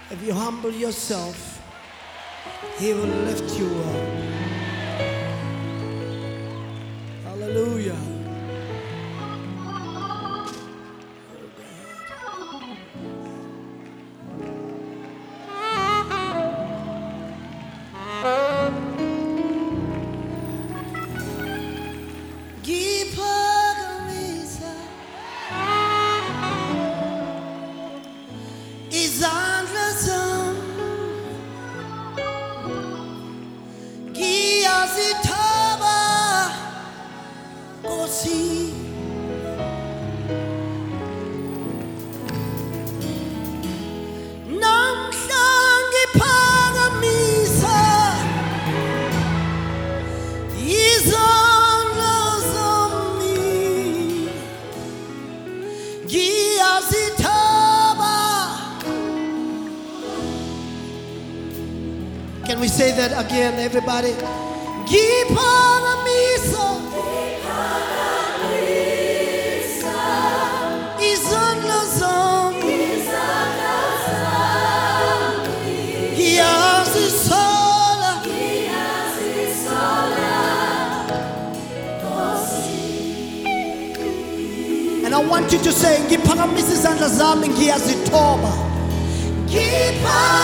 If you humble yourself, He will lift you up. Hallelujah. Ngiphakamisa izandla zami, ngiyazithaba Nkosi, namhla ngiphakamisa izandla zami, ngiyazithaba. Can we say that again, everybody? Ngiphakamisa izandla zami, ngiyazisola. And I want you to say, ngiphakamisa izandla zami, ngiyazithoba. Ngiphakamisa